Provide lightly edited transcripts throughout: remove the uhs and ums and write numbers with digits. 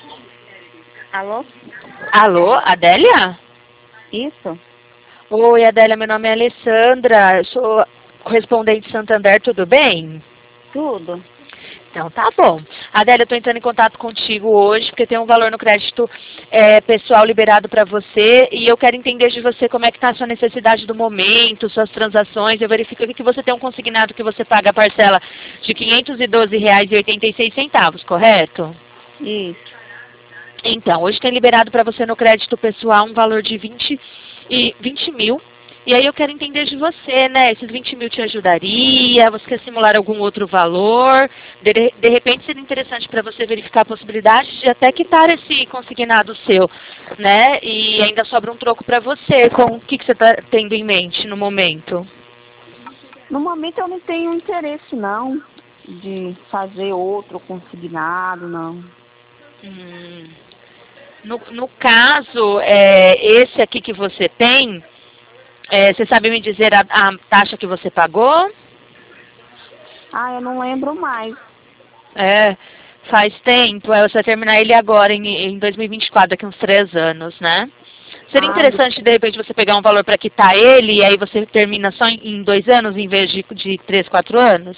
Alô? Alô, Adélia? Isso? Oi, Adélia, meu nome é Alessandra, eu sou correspondente Santander, tudo bem? Tudo? Então tá bom. Adélia, eu estou entrando em contato contigo hoje porque tem um valor no crédito pessoal liberado para você e eu quero entender de você como é que está a sua necessidade do momento, suas transações. Eu verifico aqui que você tem um consignado que você paga a parcela de R$ 512,86, correto? Isso. Então, hoje tem liberado para você no crédito pessoal um valor de 20 mil. E aí eu quero entender de você, né? Esses 20 mil te ajudaria? Você quer simular algum outro valor? De repente seria interessante para você verificar a possibilidade de até quitar esse consignado seu, né? E ainda sobra um troco para você. Com o que você está tendo em mente no momento? No momento eu não tenho interesse não de fazer outro consignado, não. Hum. No caso, esse aqui que você tem, você sabe me dizer a taxa que você pagou? Ah, eu não lembro mais. É, faz tempo. Você vai terminar ele agora, em 2024, daqui uns 3 anos, né? Seria Ah, interessante, de repente, você pegar um valor para quitar ele e aí você termina só em 2 anos em vez de 3, 4 anos?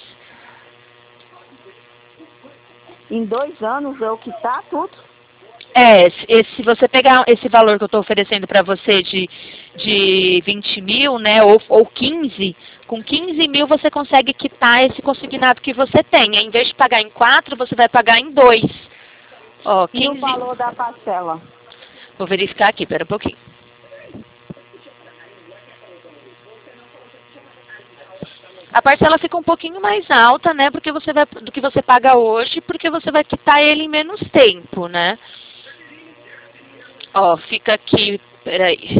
em 2 anos eu quitar tudo? Se você pegar esse valor que eu estou oferecendo para você de 20 mil, né, ou 15, com 15 mil você consegue quitar esse consignado que você tem. Em vez de pagar em 4, você vai pagar em 2. Ó, E o 15. valor da parcela? Vou verificar aqui, pera um pouquinho. A parcela fica um pouquinho mais alta, né, do que você paga hoje, porque você vai quitar ele em menos tempo, né? Ó, fica aqui, peraí.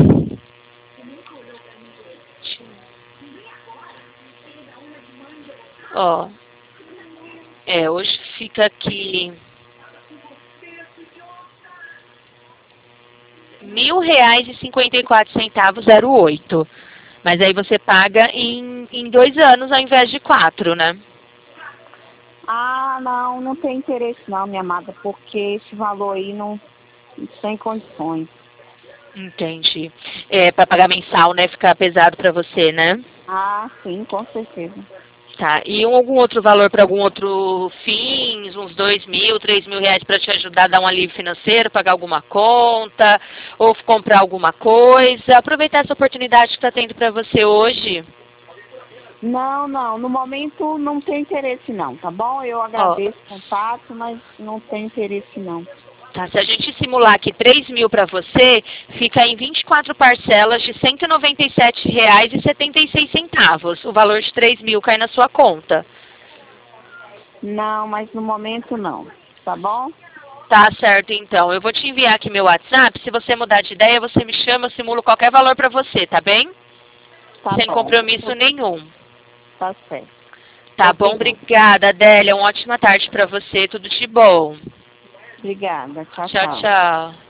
Ó, hoje fica aqui R$ 1.000,54, 08. Mas aí você paga em 2 anos ao invés de 4, né? Ah, não, não tem interesse não, minha amada, porque esse valor aí não sem condições. Entendi. Para pagar mensal, né? Fica pesado para você, né? Ah, sim, com certeza. Tá. E algum outro valor para algum outro fins, uns 2 mil, 3 mil reais para te ajudar a dar um alívio financeiro, pagar alguma conta, ou comprar alguma coisa? Aproveitar essa oportunidade que está tendo para você hoje. Não, não, no momento não tem interesse não, tá bom? Eu Ó, agradeço o contato, mas não tem interesse não. tá, se a gente simular aqui 3 mil para você, fica em 24 parcelas de R$ 197,76. O valor de 3 mil cai na sua conta. Não, mas no momento não, tá bom? Tá certo, então. Eu vou te enviar aqui meu WhatsApp. Se você mudar de ideia, você me chama, eu simulo qualquer valor para você, tá bem? Tá Sem bom, compromisso nenhum. tá certo. Tá bom? Obrigada. Obrigada, Adélia. Uma ótima tarde para você. Tudo de bom. Obrigada, tchau, Tchau, tchau. tchau.